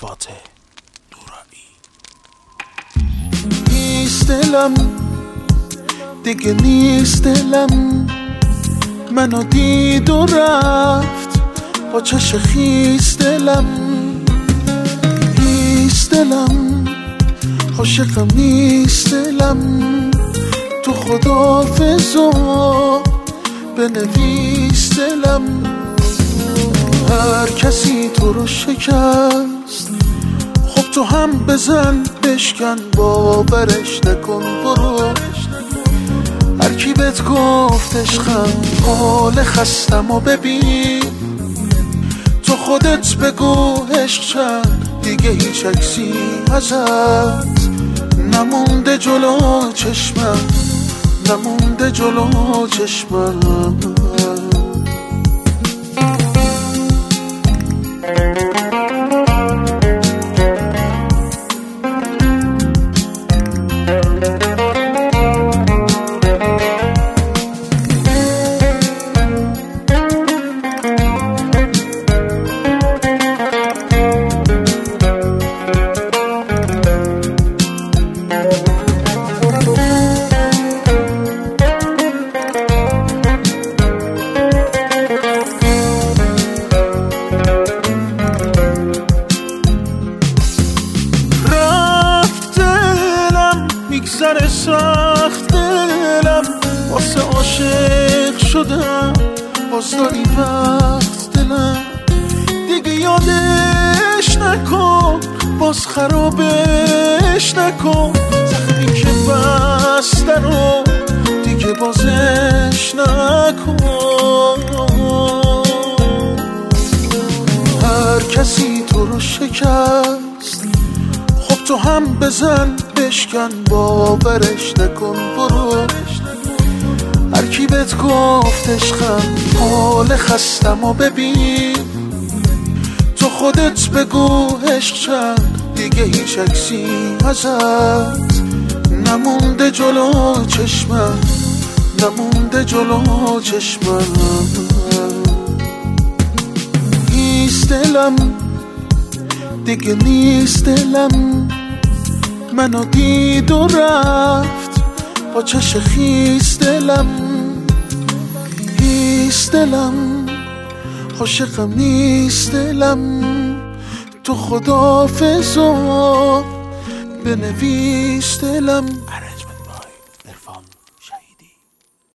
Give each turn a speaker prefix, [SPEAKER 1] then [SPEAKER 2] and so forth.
[SPEAKER 1] فاتح نورانی.
[SPEAKER 2] نیست دلم دیگه، نیست دلم، منو دید و رفت با چش خیس دلم. نیست دلم، عاشقم نیست دلم، تو خداحافظا بنویس دلم. هر کسی تو رو شکست، خب تو هم بزن بشکن، باورش نکن برو. هر کی بهت گفت عشقم، حال خستم و ببین، تو خودت بگو عشق چند، دیگه هیچ عکسی ازت نمونده جلو چشمم، نمونده جلو چشمم. میگذره سخت دلم، واسه عاشق شدم، باز داری وقت دلم. دیگه یادش نکن، باز خرابش نکن، زخمی که بسته رو دیگه بازش نکن. هر کسی تو رو شکست، خب تو هم بزن بشکن، باورش نکن برو. هر کی بهت گفت عشقم، حال خستم و ببین، تو خودت بگو عشق چند، دیگه هیچ عکسی ازت نمونده جلو چشمم، نمونده جلو چشمم. نیست دلم دیگه، نیست دلم، منو دید و رفت با چش خیس دلم. نیست دلم، عاشقم نیست دلم، تو خداحافظا بنویس دلم.